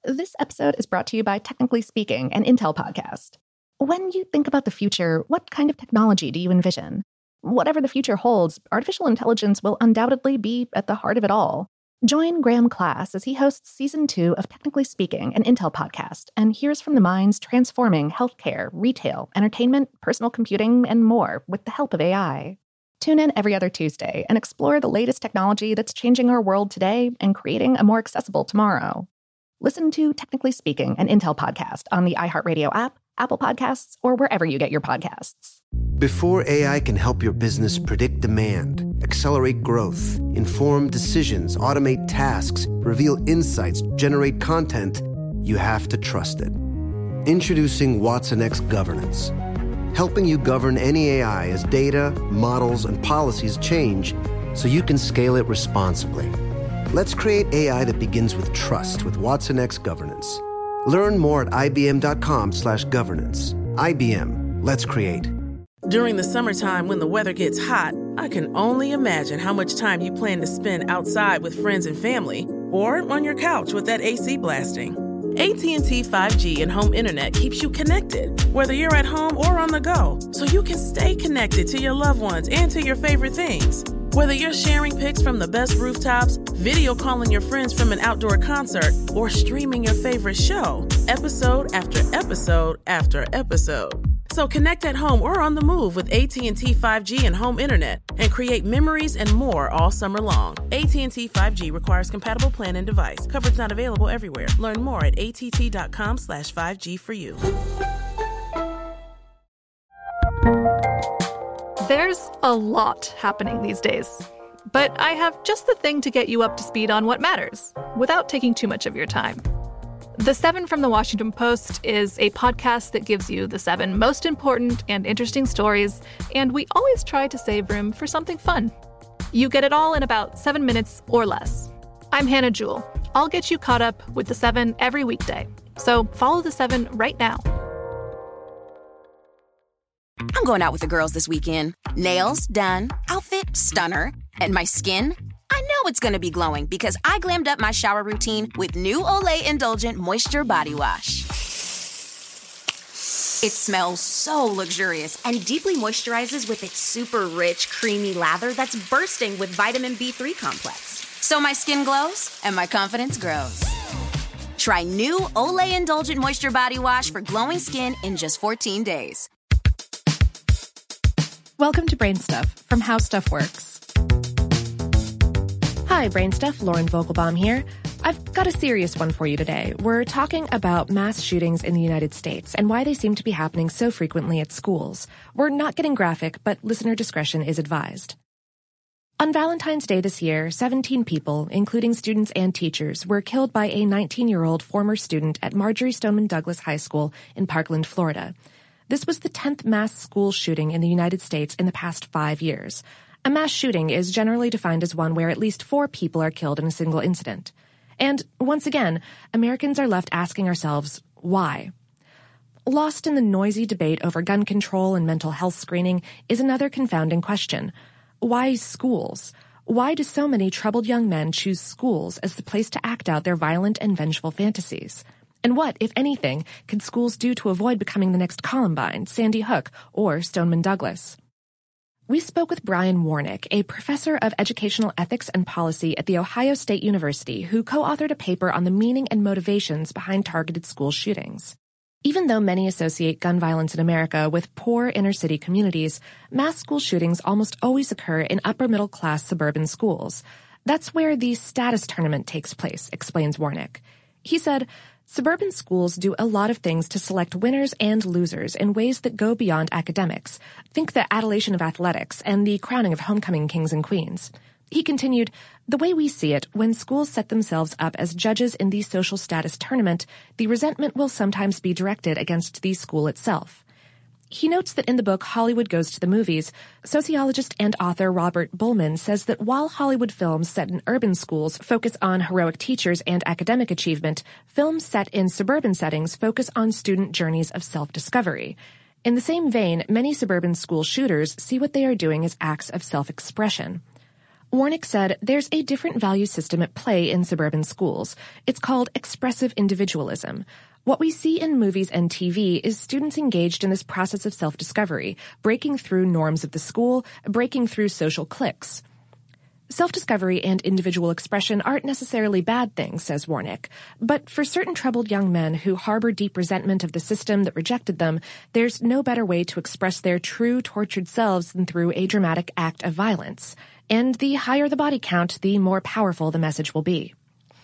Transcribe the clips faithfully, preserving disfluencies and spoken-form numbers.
This episode is brought to you by Technically Speaking, an Intel podcast. When you think about the future, what kind of technology do you envision? Whatever the future holds, artificial intelligence will undoubtedly be at the heart of it all. Join Graham Class as he hosts Season two of Technically Speaking, an Intel podcast, and hears from the minds transforming healthcare, retail, entertainment, personal computing, and more with the help of A I. Tune in every other Tuesday and explore the latest technology that's changing our world today and creating a more accessible tomorrow. Listen to Technically Speaking, an Intel podcast on the iHeartRadio app, Apple Podcasts, or wherever you get your podcasts. Before A I can help your business predict demand, accelerate growth, inform decisions, automate tasks, reveal insights, generate content, you have to trust it. Introducing watsonx Governance, helping you govern any A I as data, models, and policies change so you can scale it responsibly. Let's create A I that begins with trust with watsonx Governance. Learn more at ibm.com slash governance. I B M. Let's create. During the summertime when the weather gets hot, I can only imagine how much time you plan to spend outside with friends and family or on your couch with that A C blasting. A T and T five G and home internet keeps you connected, whether you're at home or on the go, so you can stay connected to your loved ones and to your favorite things. Whether you're sharing pics from the best rooftops, video calling your friends from an outdoor concert, or streaming your favorite show, episode after episode after episode. So connect at home or on the move with A T and T five G and home internet and create memories and more all summer long. A T and T five G requires compatible plan and device. Coverage not available everywhere. Learn more at att.com slash 5G for you. There's a lot happening these days, but I have just the thing to get you up to speed on what matters without taking too much of your time. The Seven from the Washington Post is a podcast that gives you the seven most important and interesting stories, and we always try to save room for something fun. You get it all in about seven minutes or less. I'm Hannah Jewell. I'll get you caught up with the seven every weekday, so follow the seven right now. I'm going out with the girls this weekend. Nails done, outfit stunner, and my skin? I know it's going to be glowing because I glammed up my shower routine with new Olay Indulgent Moisture Body Wash. It smells so luxurious and deeply moisturizes with its super rich, creamy lather that's bursting with vitamin B three complex. So my skin glows and my confidence grows. Try new Olay Indulgent Moisture Body Wash for glowing skin in just fourteen days. Welcome to Brain Stuff from How Stuff Works. Hi, Brain Stuff. Lauren Vogelbaum here. I've got a serious one for you today. We're talking about mass shootings in the United States and why they seem to be happening so frequently at schools. We're not getting graphic, but listener discretion is advised. On Valentine's Day this year, seventeen people, including students and teachers, were killed by a nineteen-year-old former student at Marjory Stoneman Douglas High School in Parkland, Florida. This was the tenth mass school shooting in the United States in the past five years. A mass shooting is generally defined as one where at least four people are killed in a single incident. And once again, Americans are left asking ourselves, why? Lost in the noisy debate over gun control and mental health screening is another confounding question. Why schools? Why do so many troubled young men choose schools as the place to act out their violent and vengeful fantasies? And what, if anything, could schools do to avoid becoming the next Columbine, Sandy Hook, or Stoneman Douglas? We spoke with Brian Warnick, a professor of educational ethics and policy at The Ohio State University, who co-authored a paper on the meaning and motivations behind targeted school shootings. Even though many associate gun violence in America with poor inner-city communities, mass school shootings almost always occur in upper-middle-class suburban schools. That's where the status tournament takes place, explains Warnick. He said, suburban schools do a lot of things to select winners and losers in ways that go beyond academics. Think the adulation of athletics and the crowning of homecoming kings and queens. He continued, the way we see it, when schools set themselves up as judges in the social status tournament, the resentment will sometimes be directed against the school itself. He notes that in the book Hollywood Goes to the Movies, sociologist and author Robert Bullman says that while Hollywood films set in urban schools focus on heroic teachers and academic achievement, films set in suburban settings focus on student journeys of self-discovery. In the same vein, many suburban school shooters see what they are doing as acts of self-expression. Warnick said there's a different value system at play in suburban schools. It's called expressive individualism. What we see in movies and T V is students engaged in this process of self-discovery, breaking through norms of the school, breaking through social cliques. Self-discovery and individual expression aren't necessarily bad things, says Warnick. But for certain troubled young men who harbor deep resentment of the system that rejected them, there's no better way to express their true tortured selves than through a dramatic act of violence. And the higher the body count, the more powerful the message will be.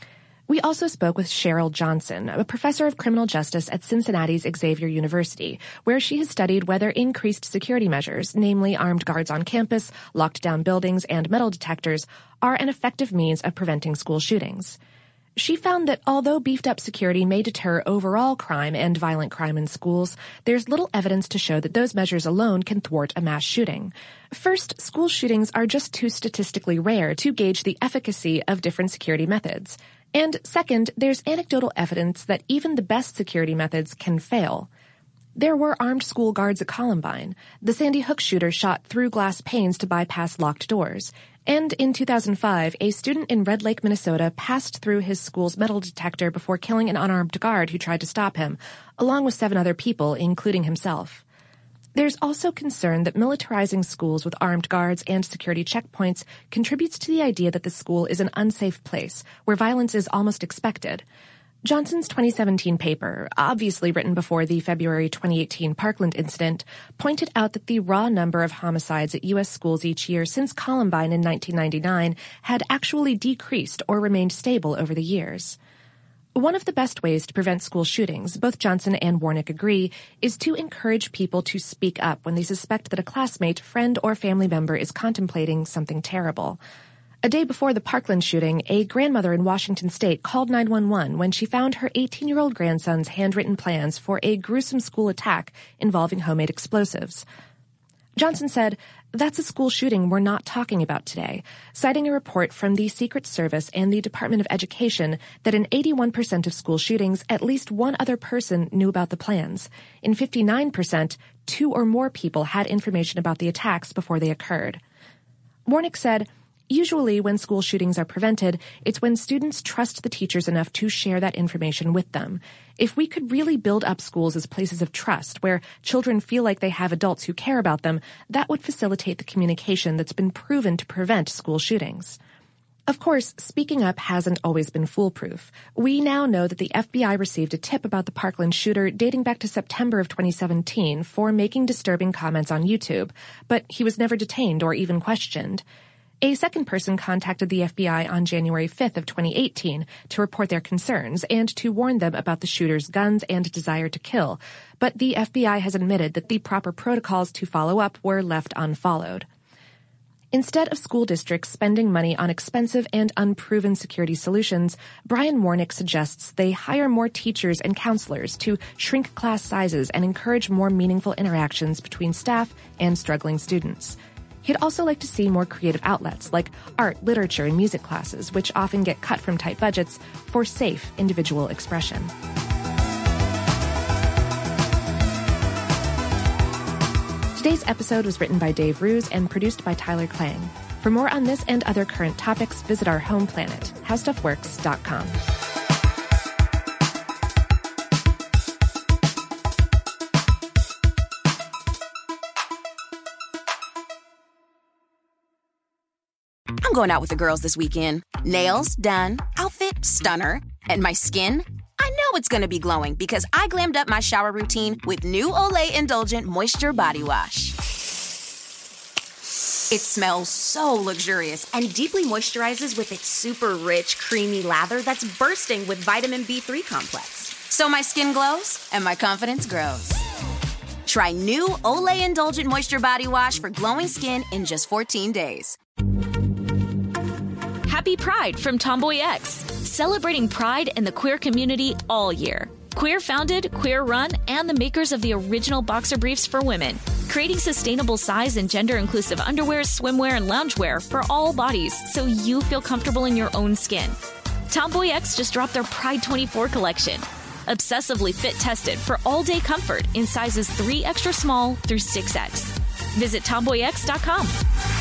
We also spoke with Cheryl Johnson, a professor of criminal justice at Cincinnati's Xavier University, where she has studied whether increased security measures, namely armed guards on campus, locked down buildings, and metal detectors, are an effective means of preventing school shootings. She found that although beefed-up security may deter overall crime and violent crime in schools, there's little evidence to show that those measures alone can thwart a mass shooting. First, school shootings are just too statistically rare to gauge the efficacy of different security methods. And second, there's anecdotal evidence that even the best security methods can fail. There were armed school guards at Columbine. The Sandy Hook shooter shot through glass panes to bypass locked doors. And in two thousand five, a student in Red Lake, Minnesota, passed through his school's metal detector before killing an unarmed guard who tried to stop him, along with seven other people, including himself. There's also concern that militarizing schools with armed guards and security checkpoints contributes to the idea that the school is an unsafe place where violence is almost expected. Johnson's twenty seventeen paper, obviously written before the February twenty eighteen Parkland incident, pointed out that the raw number of homicides at U S schools each year since Columbine in nineteen ninety-nine had actually decreased or remained stable over the years. One of the best ways to prevent school shootings, both Johnson and Warnick agree, is to encourage people to speak up when they suspect that a classmate, friend, or family member is contemplating something terrible. A day before the Parkland shooting, a grandmother in Washington state called nine one one when she found her eighteen-year-old grandson's handwritten plans for a gruesome school attack involving homemade explosives. Johnson said, "That's a school shooting we're not talking about today," citing a report from the Secret Service and the Department of Education that in eighty-one percent of school shootings, at least one other person knew about the plans. In fifty-nine percent, two or more people had information about the attacks before they occurred. Warnick said, "Usually when school shootings are prevented, it's when students trust the teachers enough to share that information with them. If we could really build up schools as places of trust, where children feel like they have adults who care about them, that would facilitate the communication that's been proven to prevent school shootings." Of course, speaking up hasn't always been foolproof. We now know that the F B I received a tip about the Parkland shooter dating back to September of twenty seventeen for making disturbing comments on YouTube, but he was never detained or even questioned. A second person contacted the F B I on January fifth of twenty eighteen to report their concerns and to warn them about the shooter's guns and desire to kill, but the F B I has admitted that the proper protocols to follow up were left unfollowed. Instead of school districts spending money on expensive and unproven security solutions, Brian Warnick suggests they hire more teachers and counselors to shrink class sizes and encourage more meaningful interactions between staff and struggling students. He'd also like to see more creative outlets like art, literature, and music classes, which often get cut from tight budgets, for safe individual expression. Today's episode was written by Dave Ruse and produced by Tyler Klang. For more on this and other current topics, visit our home planet, how stuff works dot com. I'm going out with the girls this weekend. Nails done, outfit stunner, and my skin? I know it's going to be glowing because I glammed up my shower routine with new Olay Indulgent Moisture Body Wash. It smells so luxurious and deeply moisturizes with its super rich, creamy lather that's bursting with vitamin B three complex. So my skin glows and my confidence grows. Try new Olay Indulgent Moisture Body Wash for glowing skin in just fourteen days. Happy Pride from Tomboy X, celebrating pride in the queer community all year. Queer founded, queer run, and the makers of the original boxer briefs for women, creating sustainable size and gender inclusive underwear, swimwear, and loungewear for all bodies so you feel comfortable in your own skin. Tomboy X just dropped their Pride twenty-four collection, obsessively fit tested for all day comfort in sizes three extra small through six X. Visit tomboy x dot com.